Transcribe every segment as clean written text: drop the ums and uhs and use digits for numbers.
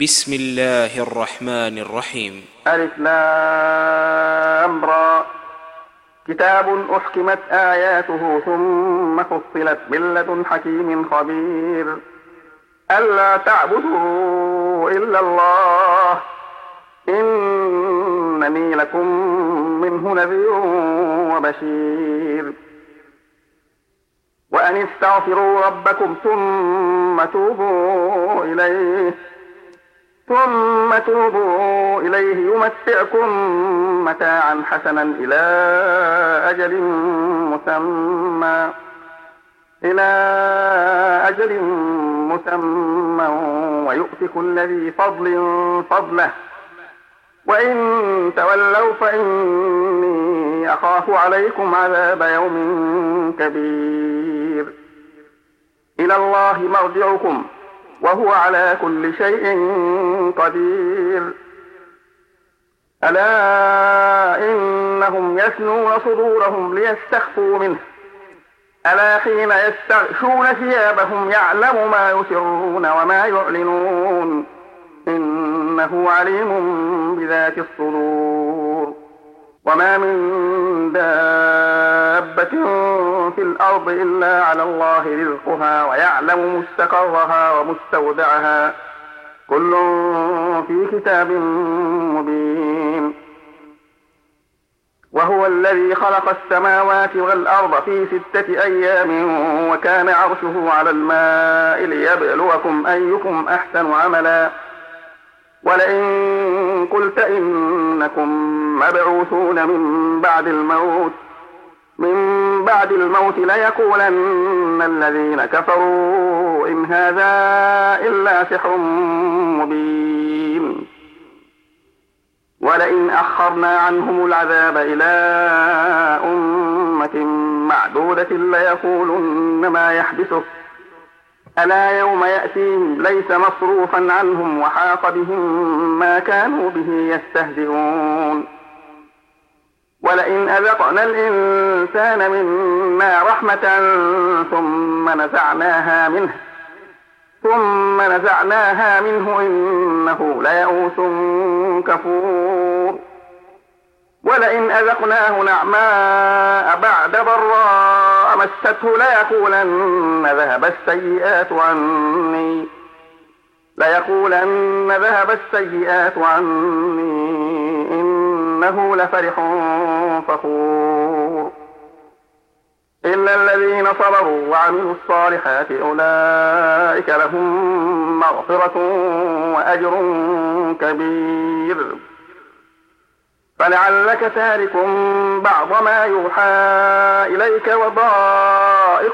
بسم الله الرحمن الرحيم. ألف لام را. كتاب أحكمت آياته ثم فصلت من لدن حكيم خبير. ألا تعبدوا إلا الله إنني لكم منه نذير وبشير. وأن استغفروا ربكم ثم توبوا إليه يمتعكم متاعا حسنا إلى أجل مسمى ويؤت كل ذي فضل فضله وإن تولوا فإني أخاف عليكم عذاب يوم كبير. إلى الله مرجعكم وهو على كل شيء قدير. ألا إنهم يثنون صدورهم ليستخفوا منه ألا حين يستغشون ثيابهم يعلم ما يسرون وما يعلنون إنه عليم بذات الصدور. وما من دابة في الأرض إلا على الله رزقها ويعلم مستقرها ومستودعها كل في كتاب مبين. وهو الذي خلق السماوات والأرض في 6 أيام وكان عرشه على الماء ليبلوكم أيكم أحسن عملا. ولئن قلت إنكم مبعوثون من بعد الموت ليقولن الذين كفروا إن هذا إلا سحر مبين. ولئن أخرنا عنهم العذاب إلى أمة معدودة ليقولن ما يحبسه ألا يوم يأتيهم ليس مصروفا عنهم وحاق بهم ما كانوا به يستهزئون. ولئن أذقنا الإنسان منا رحمة ثم نزعناها منه إنه ليئوس كفور. ولئن أذقناه نعماء بعد ضراء مسته ليقولن ذهب السيئات عني إنه لفرح فخور. إلا الذين صبروا وعملوا الصالحات أولئك لهم مغفرة وأجر كبير. فلعلك تارك بعض ما يوحى إليك وضائق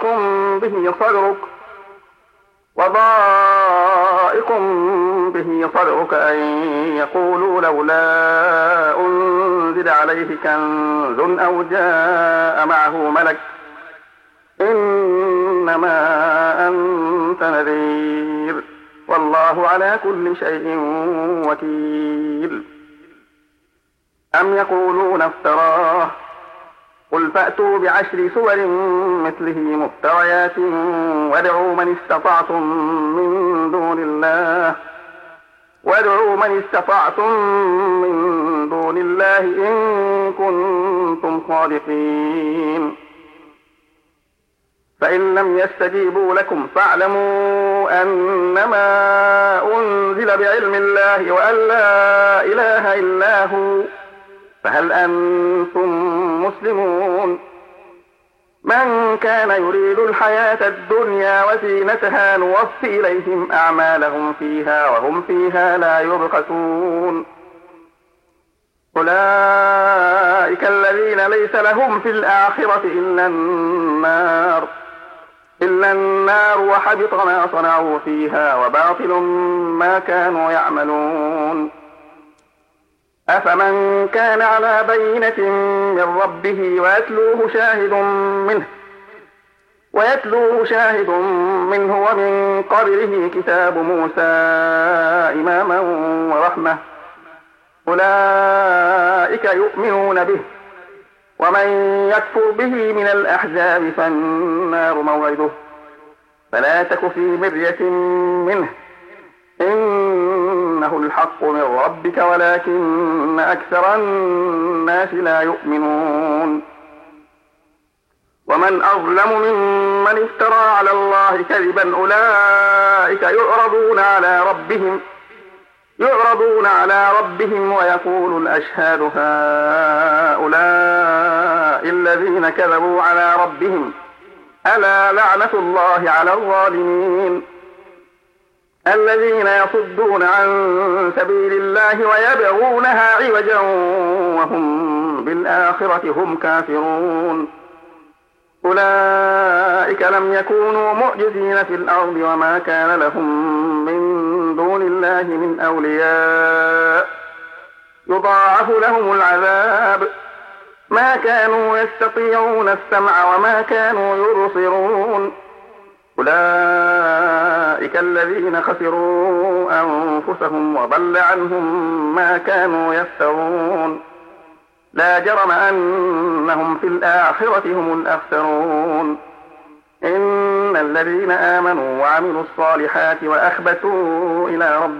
به صدرك أن يقولوا لولا أنزل عليه كنز أو جاء معه ملك إنما أنت نذير والله على كل شيء وكيل. أم يقولون افتراه قل فأتوا ب10 سور مثله مفتريات وادعوا من استطعتم من دون الله إن كنتم صادقين. فإن لم يستجيبوا لكم فاعلموا أنما أنزل بعلم الله وأن لا إله إلا هو فهل أنتم مسلمون. من كان يريد الحياة الدنيا وزينتها نوفي إليهم أعمالهم فيها وهم فيها لا يبخسون. أولئك الذين ليس لهم في الآخرة إلا النار وحبط ما صنعوا فيها وباطل ما كانوا يعملون. أفمن كان على بينة من ربه ويتلوه شاهد منه ومن قبله كتاب موسى إماما ورحمة أولئك يؤمنون به. ومن يكفر به من الأحزاب فالنار موعده فلا تك في مرية منه الحق من ربك ولكن أكثر الناس لا يؤمنون ومن أظلم ممن افترى على الله كذبا أولئك يعرضون على ربهم ويقول الأشهاد هؤلاء الذين كذبوا على ربهم ألا لعنة الله على الظالمين الذين يصدون عن سبيل الله ويبغونها عوجا وهم بالآخرة هم كافرون أولئك لم يكونوا معجزين في الأرض وما كان لهم من دون الله من أولياء يضاعف لهم العذاب ما كانوا يستطيعون السمع وما كانوا يبصرون أولئك الذين خسروا أنفسهم وضل عنهم ما كانوا يفترون لا جرم أنهم في الآخرة هم الأخسرون إن الذين آمنوا وعملوا الصالحات وأخبتوا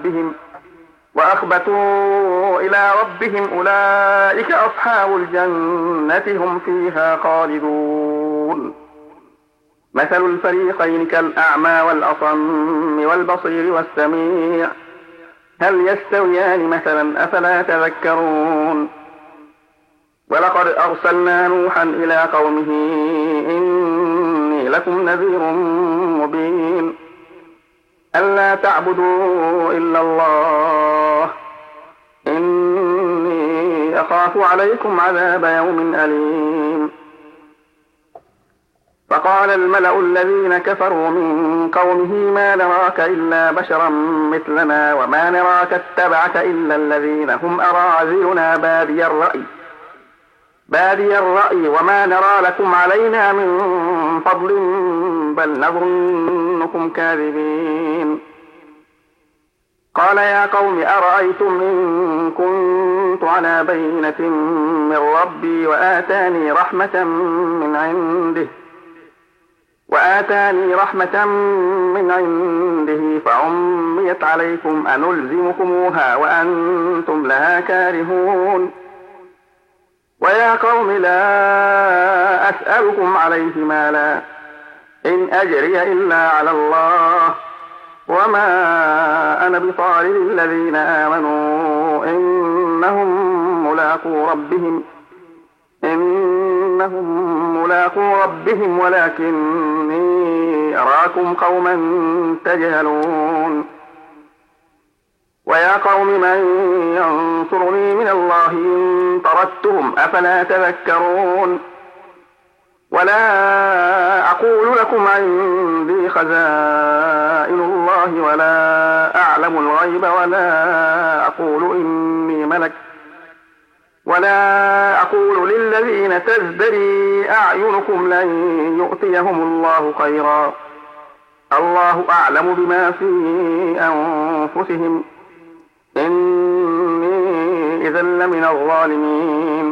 إلى ربهم أولئك أصحاب الجنة هم فيها خالدون مثل الفريقين كالأعمى والأصم والبصير والسميع هل يستويان مثلا أفلا تذكرون ولقد أرسلنا نوحا إلى قومه إني لكم نذير مبين ألا تعبدوا إلا الله إني أخاف عليكم عذاب يوم أليم فقال الملأ الذين كفروا من قومه ما نراك إلا بشرا مثلنا وما نراك اتبعك إلا الذين هم أراذلنا بادي الرأي وما نرى لكم علينا من فضل بل نظنكم كاذبين قال يا قوم أرأيتم إن كنت على بينة من ربي وآتاني رحمة من عنده فعميت عليكم أنلزمكموها وأنتم لها كارهون ويا قوم لا أسألكم عليه مالا إن أجري إلا على الله وما أنا بطارد الذين آمنوا إنهم ملاقو ربهم ولكني أراكم قوما تجهلون ويا قوم من ينصرني من الله إن طردتهم أفلا تذكرون ولا أقول لكم عندي خزائن الله ولا أعلم الغيب ولا أقول إني ملك ولا أقول للذين تزدري أعينكم لن يؤتيهم الله خيرا الله أعلم بما في أنفسهم إني إذا لمن الظالمين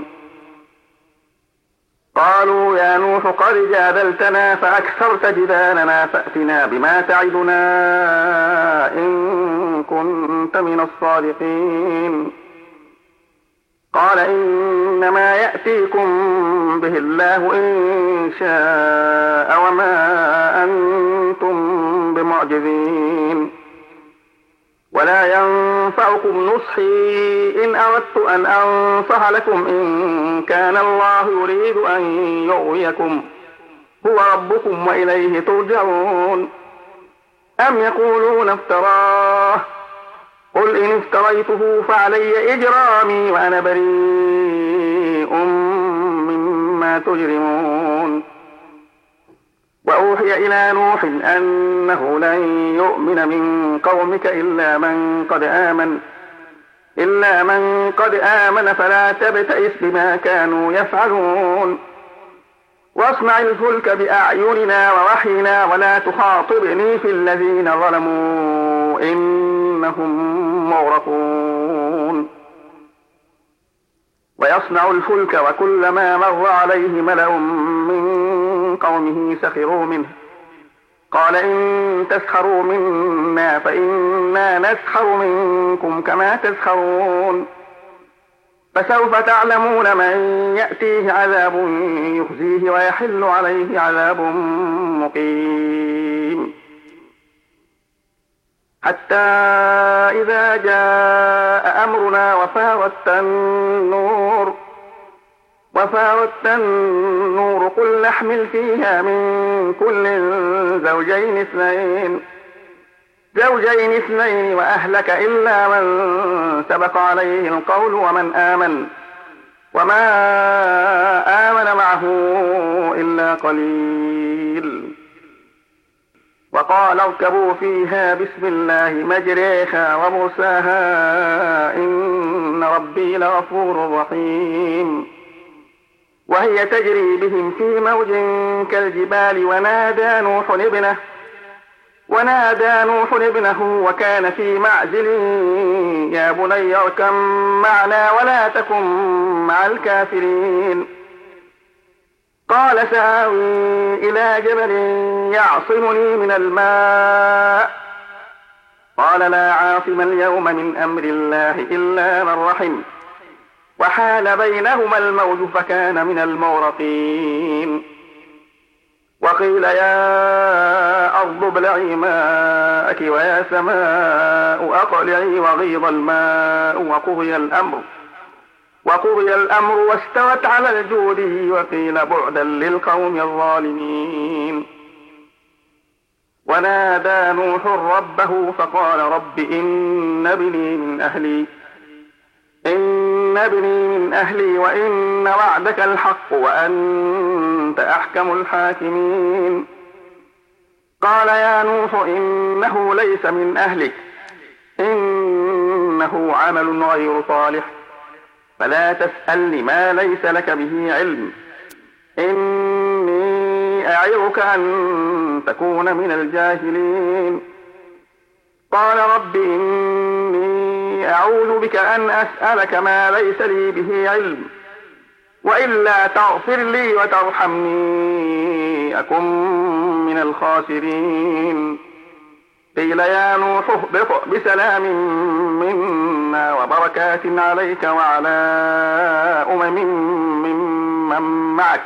قالوا يا نوح قد جادلتنا فأكثرت جدالنا فأتنا بما تعدنا إن كنت من الصادقين قال إنما يأتيكم به الله إن شاء وما أنتم بمعجزين ولا ينفعكم نصحي إن أردت أن أنصح لكم إن كان الله يريد أن يغويكم هو ربكم وإليه ترجعون أم يقولون افتراه قل إن افتريته فعلي إجرامي وأنا بريء مما تجرمون وأوحي إلى نوح أنه لن يؤمن من قومك إلا من قد آمن فلا تبتئس بما كانوا يفعلون واصنع الفلك بأعيننا ووحينا ولا تخاطبني في الذين ظلموا إنهم مغرقون ويصنع الفلك وكلما مر عليه ملأ من قومه سخروا منه قال إن تسخروا منا فإنا نسخر منكم كما تسخرون فسوف تعلمون من يأتيه عذاب يخزيه ويحل عليه عذاب مقيم حتى إذا جاء أمرنا وفارت النور قل نحمل فيها من كل زوجين اثنين وأهلك إلا من سبق عليه القول وما آمن معه إلا قليل وقال اركبوا فيها بسم الله مجريها ومرساها إن ربي لغفور رحيم وهي تجري بهم في موج كالجبال ونادى نوح ابنه وكان في معزل يا بني اركب معنا ولا تكن مع الكافرين قال سآوي إلى جبل يعصمني من الماء قال لا عاصم اليوم من أمر الله إلا من رحم وحال بينهما الموج فكان من المغرقين وقيل يا أرض ابلعي ماءك ويا سماء أقلعي وغيض الماء وقضي الأمر واستوت على الجود وقيل بعدا للقوم الظالمين ونادى نوح ربه فقال رب إن ابني من أهلي وإن وعدك الحق وأنت أحكم الحاكمين قال يا نوح إنه ليس من أهلك إنه عمل غير صالح فلا تسألني ما ليس لك به علم إني أعظك أن تكون من الجاهلين قال رب إني أعوذ بك أن أسألك ما ليس لي به علم وإلا تغفر لي وترحمني أكن من الخاسرين قيل يا نوح اهبط بسلام منا وبركات عليك وعلى ممن معك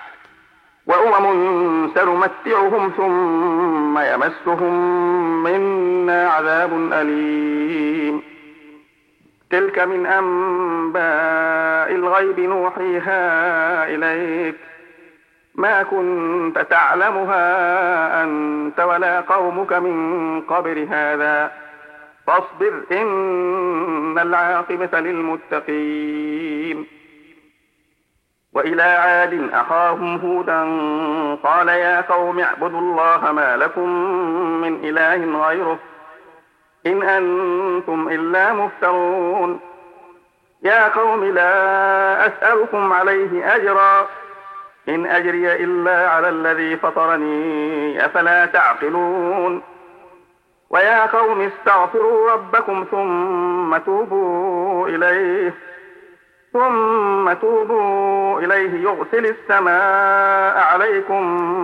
وأمم سنمتعهم ثم يمسهم منا عذاب أليم تلك من أنباء الغيب نوحيها إليك ما كنت تعلمها أنت ولا قومك من قبل هذا فاصبر إن العاقبة للمتقين وإلى عاد أخاهم هودا قال يا قوم اعبدوا الله ما لكم من إله غيره إن أنتم إلا مفترون يا قوم لا أسألكم عليه أجرا إن أجري إلا على الذي فطرني أفلا تعقلون ويا قوم استغفروا ربكم ثم توبوا إليه يرسل السماء عليكم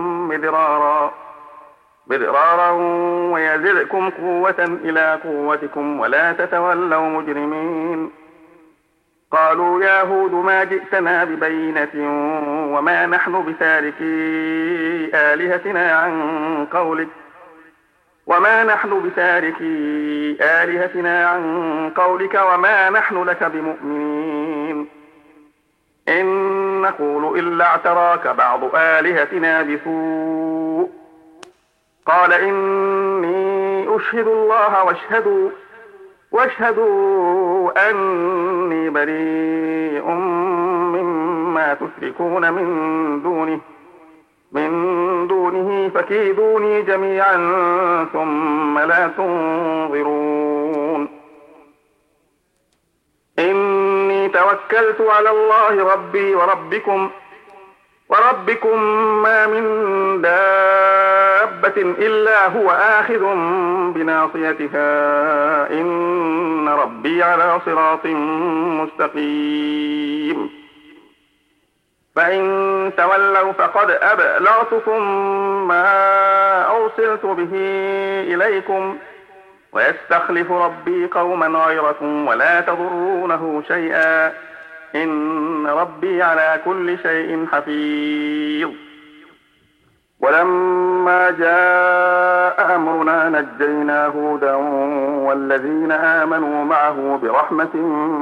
مدرارا ويزدكم قوة إلى قوتكم ولا تتولوا مجرمين قالوا يا هود ما جئتنا ببينة وما نحن بتاركي آلهتنا عن قولك وما نحن لك بمؤمنين إن نقول إلا اعتراك بعض آلهتنا بسوء قال إني أشهد الله واشهدوا أني بريء مما تشركون من دونه فكيدوني جميعا ثم لا تنظرون إني توكلت على الله ربي وربكم ما من دابة إلا هو آخذ بناصيتها إن ربي على صراط مستقيم فإن تولوا فقد أبلغتكم ما أرسلت به إليكم ويستخلف ربي قوما غيركم ولا تضرونه شيئا إن ربي على كل شيء حفيظ. ولما جاء أمرنا نجينا هودا والذين آمنوا معه برحمة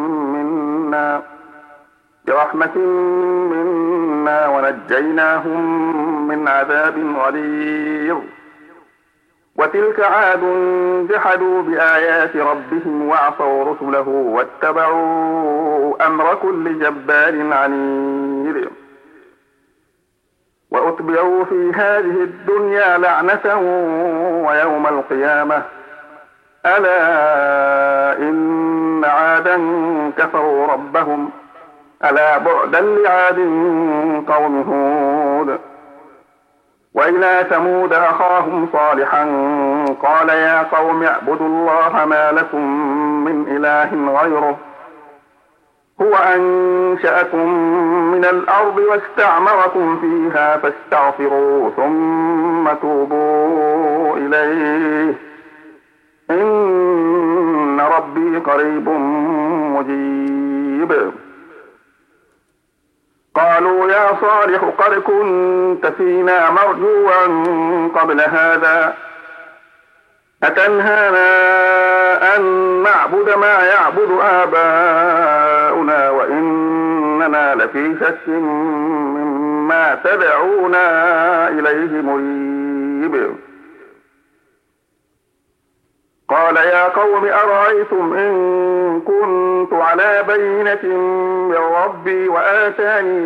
منا ونجيناهم من عذاب غليظ. وتلك عاد جحدوا بآيات ربهم وعصوا رسله واتبعوا أمر كل جبار عنيد. وأتبعوا في هذه الدنيا لعنة ويوم القيامة ألا إن عادا كفروا ربهم ألا بعدا لعاد قوم هود. وإلى ثمود أخاهم صالحا قال يا قوم اعبدوا الله ما لكم من إله غيره هو أنشأكم من الأرض واستعمركم فيها فاستغفروه ثم توبوا إليه إن ربي قريب مجيب. قالوا يا صالح قد كنت فينا مرجوا قبل هذا أتنهانا أن نعبد ما يعبد آباؤنا وإننا لفي شك مما تدعونا إليه مريب. قال يا قوم أرأيتم إن كنت على بينة من ربي وآتاني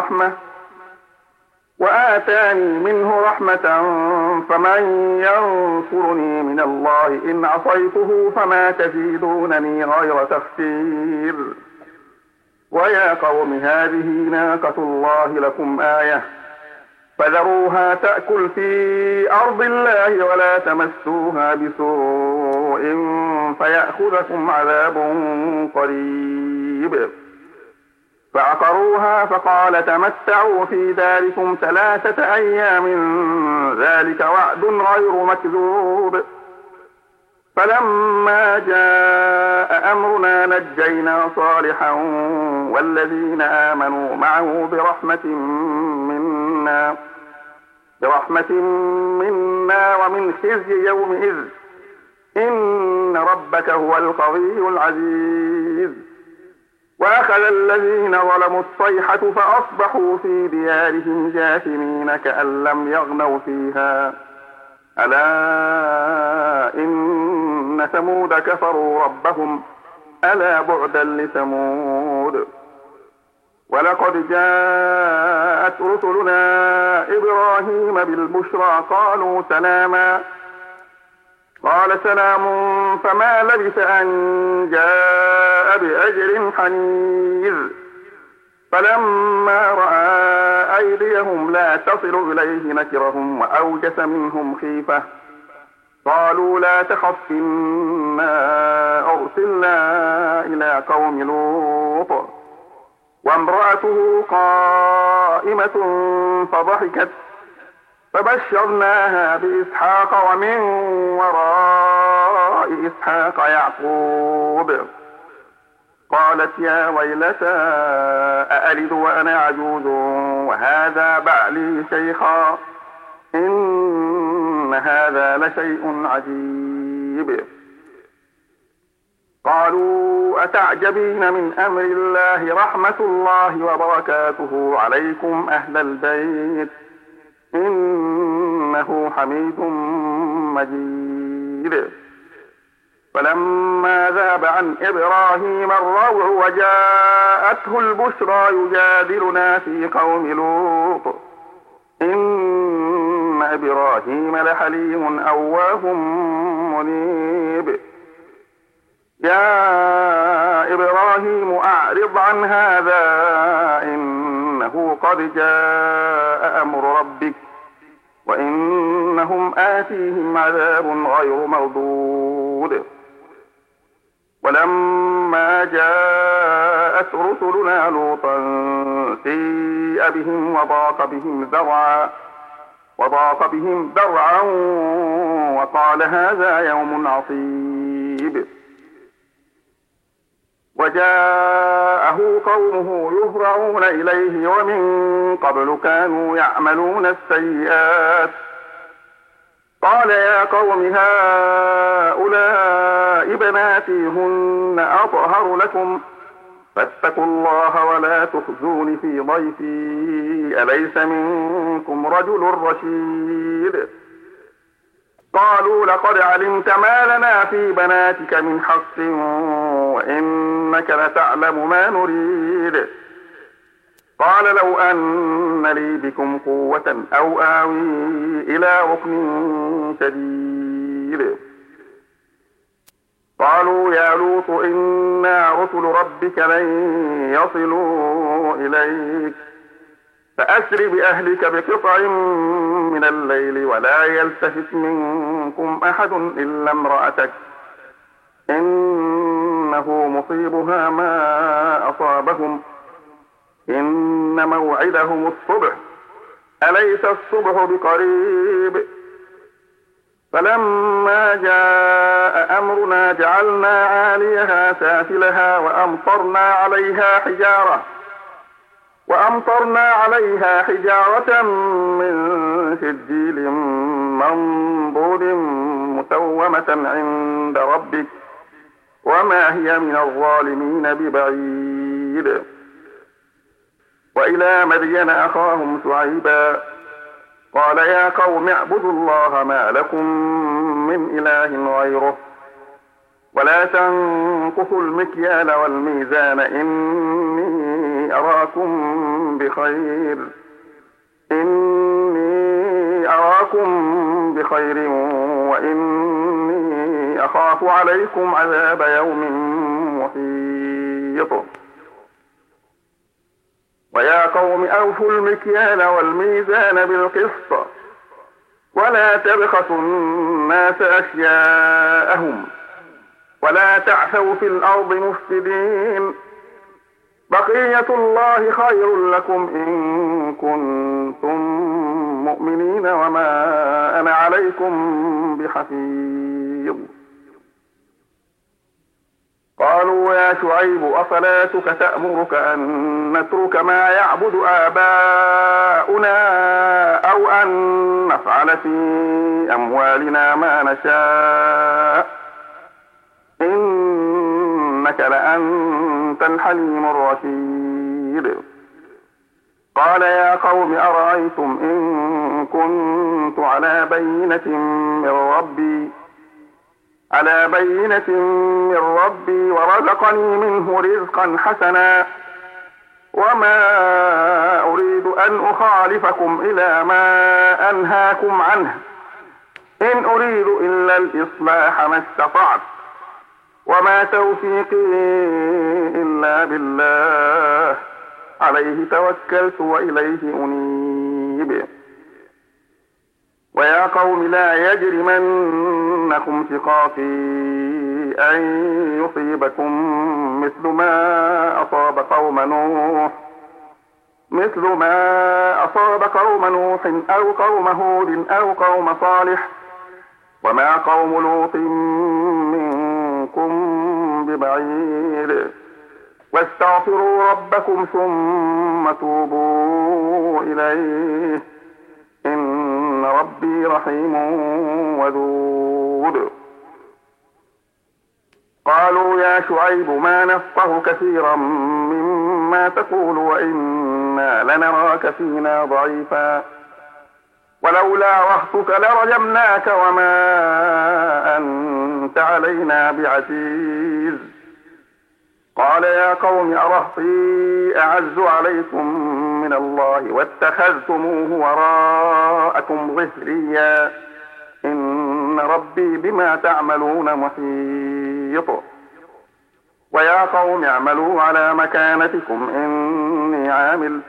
منه رحمة فمن ينصرني من الله إن عصيته فما تزيدونني غير تخسير. ويا قوم هذه ناقة الله لكم آية فذروها تأكل في أرض الله ولا تمسوها بسوء فيأخذكم عذاب قريب. فعقروها فقال تمتعوا في داركم 3 أيام ذلك وعد غير مكذوب. فلما جاء أمرنا نجينا صالحا والذين آمنوا معه برحمة منا ومن خزي يومئذ إن ربك هو القوي العزيز. وأخذ الذين ظلموا الصيحة فأصبحوا في ديارهم جاثمين كأن لم يغنوا فيها ألا إن ثمود كفروا ربهم ألا بعدا لثمود. ولقد جاءت رسلنا إبراهيم بالبشرى قالوا سلاما قال سلام فما لبث أن جاء بأجر حنيذ. فلما رأى أيديهم لا تصل إليه نكرهم وأوجس منهم خيفة قالوا لا تخف إنا أرسلنا إلى قوم لوط وامرأته قائمة فضحكت فبشرناها بإسحاق ومن وراء إسحاق يعقوب. قالت يا ويلتى أألد وأنا عجوز وهذا بعلي شيخا إن هذا لشيء عجيب. قالوا أتعجبين من أمر الله رحمة الله وبركاته عليكم أهل البيت إنه حميد مجيد. فلما ذهب عن إبراهيم الروع وجاءته البشرى يجادلنا في قوم لوط إن إبراهيم لحليم أواه منيب. يا إبراهيم أعرض عن هذا إنه قد جاء أمر ربك وإنهم آتيهم عذاب غير مردود. ولما جاء جاءت رسلنا لوطا سيء بهم وضاق بهم ذرعا وقال هذا يوم عصيب. وجاءه قومه يهرعون إليه ومن قبل كانوا يعملون السيئات. قال يا قوم هؤلاء بناتي هن أطهر لكم فاتقوا الله ولا تخزون في ضيفي أليس منكم رجل رشيد. قالوا لقد علمت ما لنا في بناتك من حق وإنك لتعلم ما نريد. قال لو أن لي بكم قوة أو آوي إلى ركن شديد. قالوا يا لوط إنا رسل ربك لن يصلوا إليك فأسر بأهلك بقطع من الليل ولا يلتفت منكم أحد إلا امرأتك إنه مصيبها ما أصابهم إن موعدهم الصبح أليس الصبح بقريب. فلما جاء أمرنا جعلنا عاليها سافلها وأمطرنا عليها حجارة من سجيل منضود مسومة عند ربك وما هي من الظالمين ببعيد. وإلى مدين أخاهم شعيبا قال يا قوم اعبدوا الله ما لكم من إله غيره ولا تنقصوا المكيال والميزان إني أراكم بخير وإني أخاف عليكم عذاب يوم محيط. ويا قوم أوفوا المكيال والميزان بالقسط ولا تبخسوا الناس أشياءهم ولا تعثوا في الأرض مفسدين. بقية الله خير لكم إن كنتم مؤمنين وما أنا عليكم بحفيظ. قالوا يا شعيب أصلاتك تأمرك أن نترك ما يعبد آباؤنا أو أن نفعل في أموالنا ما نشاء إنك لأنت الحليم الرشيد. قال يا قوم أرأيتم إن كنت على بينة من ربي ورزقني منه رزقا حسنا وما أريد أن أخالفكم إلى ما أنهاكم عنه إن أريد إلا الإصلاح ما استطعت وما توفيقي إلا بالله عليه توكلت وإليه أنيب. ويا قوم لا يجرمنكم شقاقي أن يصيبكم مثل ما أصاب قوم نوح أو قوم هود أو قوم صالح وما قوم لوط منكم ببعيد. واستغفروا ربكم ثم توبوا إليه إن ربي رحيم ودود. قالوا يا شعيب ما نفقه كثيرا مما تقول وإنا لنراك فينا ضعيفا ولولا رهطك لرجمناك وما أنت علينا بعزيز. قال يا قوم أرهطي أعز عليكم من الله واتخذتموه وراءكم ظهريا إن ربي بما تعملون محيط. ويا قوم اعملوا على مكانتكم إني عامل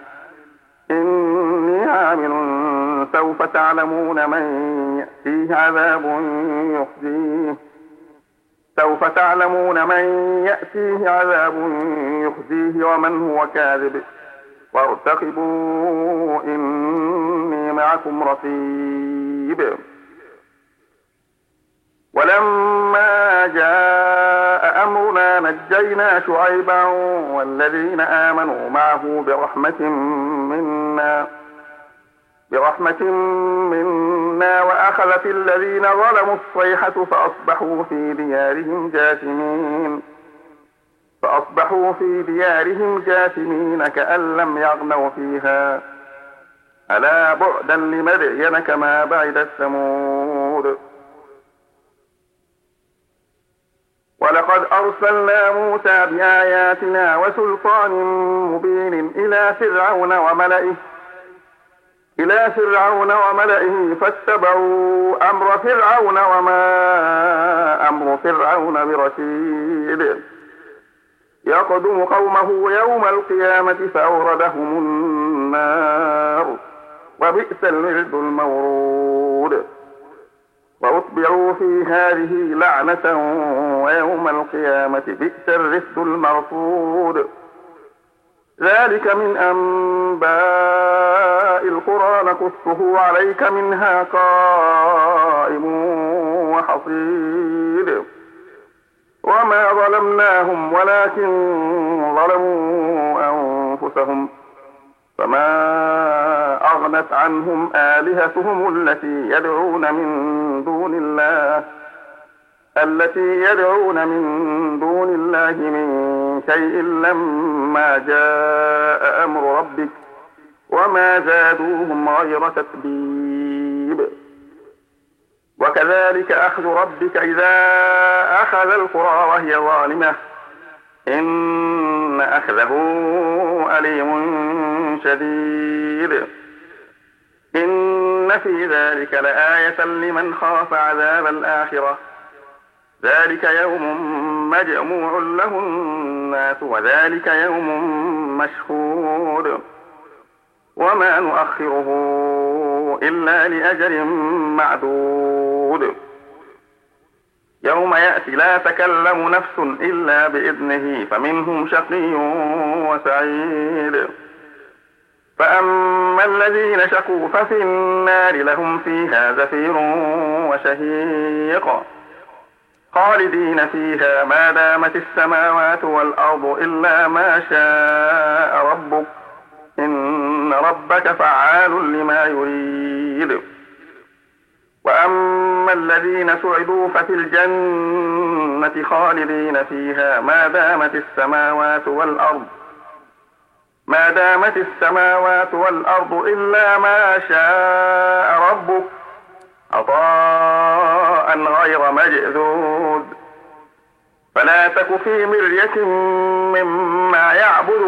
سوف تعلمون من يأتيه عذاب يخزيه سوف تعلمون من يأتيه عذاب يخزيه ومن هو كاذب وارتقبوا إني معكم رقيب. ولما جاء أمرنا نجينا شعيبا والذين آمنوا معه برحمة منا وأخذت الذين ظلموا الصيحة فأصبحوا في ديارهم جاثمين كأن لم يغنوا فيها ألا بعدا لمدين كما بعدت ثمود. ولقد أرسلنا موسى بآياتنا وسلطان مبين إلى فرعون وملئه فاتبعوا أمر فرعون وما أمر فرعون برشيد. يقدم قومه يوم القيامة فأوردهم النار وبئس الورد المورود. وأتبعوا في هذه لعنة ويوم القيامة بئس الرفد المرفود. ذلك من أنباء القرى نقصه عليك منها قائم وحصيد. وما ظلمناهم ولكن ظلموا أنفسهم فما أغنت عنهم آلهتهم التي يدعون من دون الله من شيء لما جاء أمر ربك وما زادوهم غير تتبيب. وكذلك أخذ ربك إذا أخذ القرى وهي ظالمة إن أخذه أليم شديد. إن في ذلك لآية لمن خاف عذاب الآخرة ذلك يوم مجموع له الناس وذلك يوم مشهود. وما نؤخره إلا لأجل معدود. يوم يأتي لا تكلم نفس إلا بإذنه فمنهم شقي وسعيد. فأما الذين شقوا ففي النار لهم فيها زفير وشهيق خالدين فيها ما دامت السماوات والأرض إلا ما شاء ربك إن ربك فعال لما يريد. وأما الذين سعدوا ففي الجنة خالدين فيها ما دامت السماوات والأرض إلا ما شاء ربك عطاء غير مجذوذ. فلا تك في مرية مما يعبد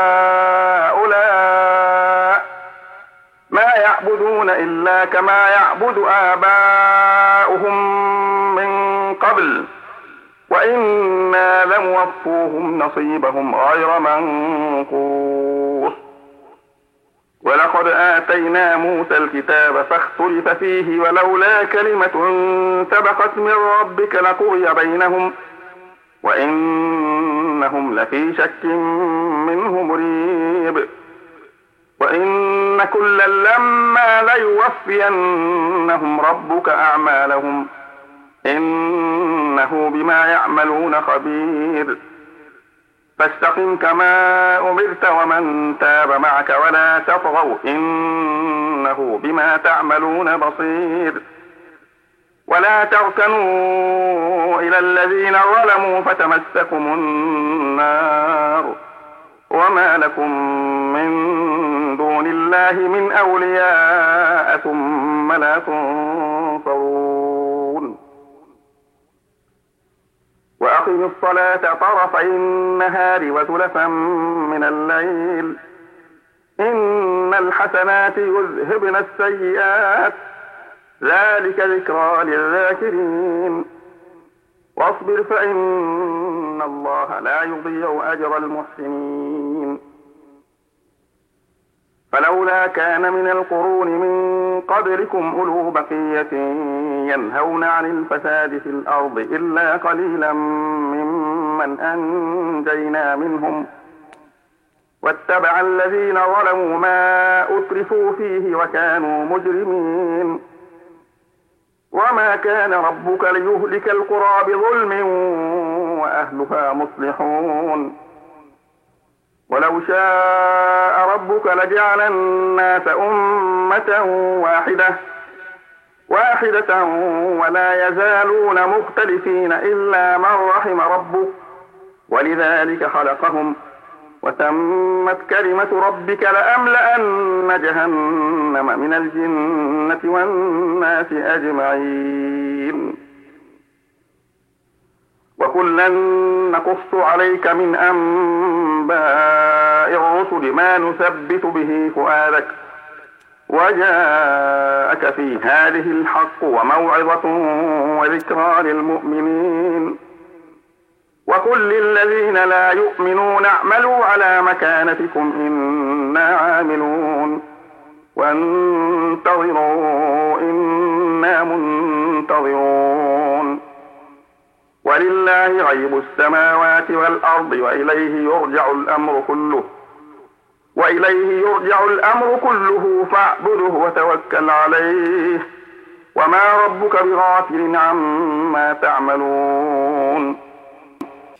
هؤلاء ما يعبدون إلا كما يعبد آباؤهم من قبل وإنا لموفوهم نصيبهم غير منقوص. ولقد آتينا موسى الكتاب فاختلف فيه ولولا كلمة سبقت من ربك لقضي بينهم وإنهم لفي شك منه مريب. وإن كلا لما ليوفينهم ربك أعمالهم إنه بما يعملون خبير. فاستقم كما أمرت ومن تاب معك ولا تطغوا إنه بما تعملون بصير. ولا تركنوا إلى الذين ظلموا فتمسكم النار وما لكم من دون الله من أولياء ثم لا تنصرون. وأقم الصلاة طرفي النهار وزلفا من الليل إن الحسنات يذهبن السيئات ذلك ذكرى للذاكرين. واصبر فإن الله لا يضيع أجر المحسنين. فلولا كان من القرون من قبلكم أولو بقية ينهون عن الفساد في الأرض إلا قليلا ممن أنجينا منهم واتبع الذين ظلموا ما أترفوا فيه وكانوا مجرمين وما كان ربك ليهلك القرى بظلم وأهلها مصلحون ولو شاء ربك لجعل الناس أمة واحدة ولا يزالون مختلفين إلا من رحم ربك ولذلك خلقهم وتمت كلمة ربك لأملأن جهنم من الجنة والناس أجمعين وكلا نقص عليك من أنباء الرسل ما نثبت به فؤادك وجاءك في هذه الحق وموعظة وذكرى للمؤمنين وقل للذين لا يؤمنون اعملوا على مكانتكم إنا عاملون وانتظروا إنا منتظرون ولله غيب السماوات والأرض وإليه يرجع الأمر كله فاعبده وتوكل عليه وما ربك بغافل عما تعملون